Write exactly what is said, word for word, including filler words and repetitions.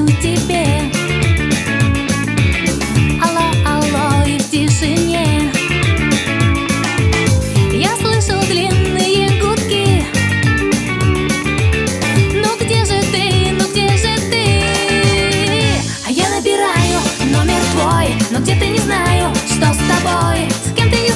звоню тебе. Алло, алло, и в тишине я слышу длинные гудки. Ну где же ты, ну где же ты? А я набираю номер твой, но где ты, не знаю, что с тобой, с кем ты, не